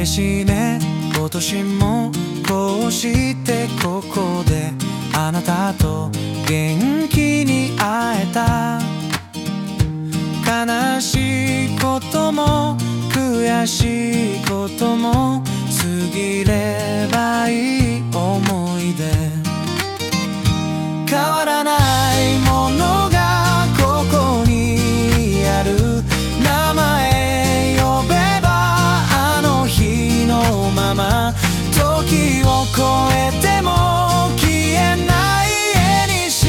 嬉しいね今年もこうしてここであなたと元気に会えた。悲しいことも悔しいことも過ぎればいい思い出。変わらないものがここにある。名前呼べばあの日のまま。時を超えても消えない絵にし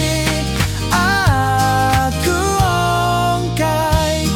悪音階。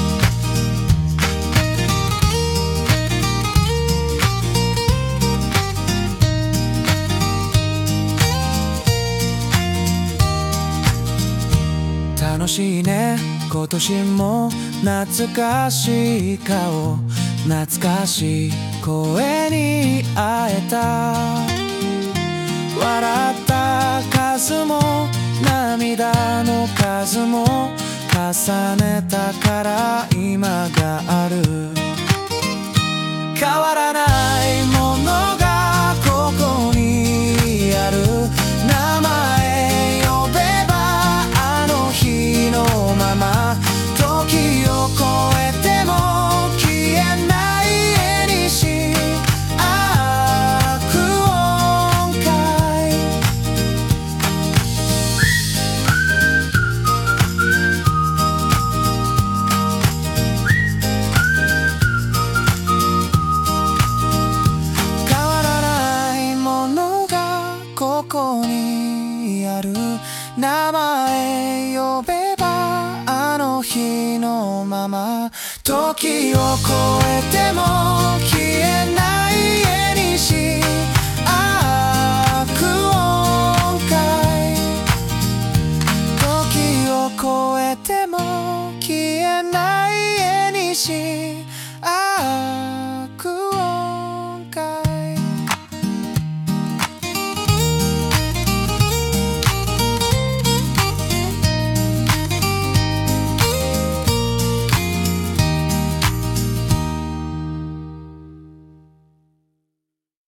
楽しいね今年も懐かしい顔懐かしい声に会えた。笑った数も涙の数も重ねたから今がある。変わらないものがここにある。名前呼べばあの日のまま。時を超えても消えない絵にし悪音階。変わらないものがここにある。名前呼べばあの日のまま。時を超えても消えない絵にし悪音階。時を超えても消えない絵にし